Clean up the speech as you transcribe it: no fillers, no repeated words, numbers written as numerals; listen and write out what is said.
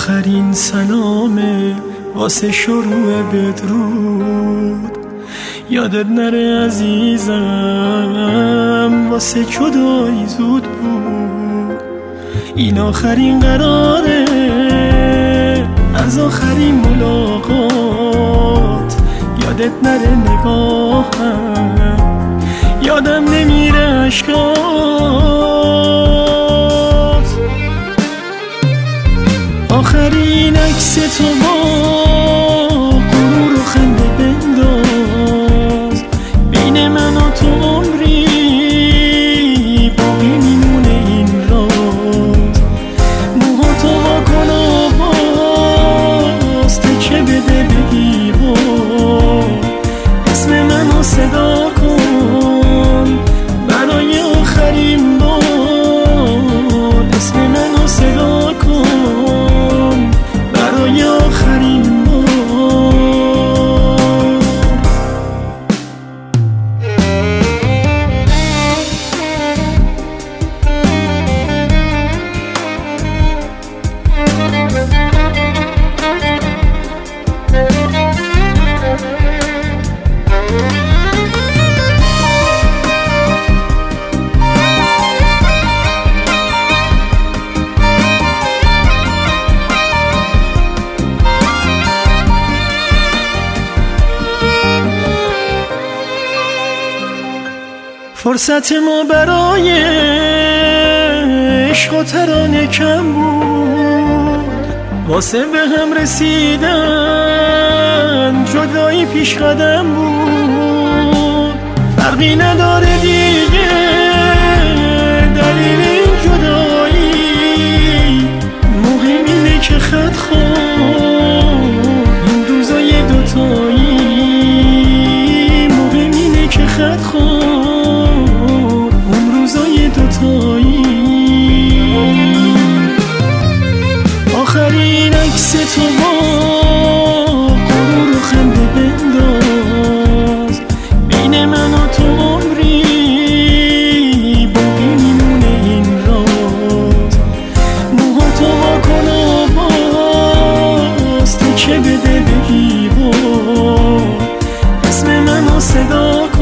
آخرین سلامه واسه شروع بدرود. یادت نره عزیزم واسه جدایی زود بود. این آخرین قراره از آخرین ملاقات. یادت نره نگاهم یادم نمیره عشقات. آخرین عکس تو با غرور و خنده بنداز. بین من و تو عمری باقی میمونه این راز. موها تو وا کن و باز تکه بده به دیوار. اسم منو صدا کن برای آخرین بار. اسم منو صدا کن برای آخرین بار. فرصت ما برای عشق و ترانه کم بود. واسه به هم رسیدن جدایی پیش قدم بود. فرقی نداره دیگه دلیل این جدایی. مهم اینه که خط خواب این روزای دوتایی. مهم اینه که خط خواب آخرین عکس تو با غرور و خنده بنداز. بین من و تو عمری باقی میمونه این راز. موها تو وا کن و باز تکه بده به دیوار. اسم منو صدا کن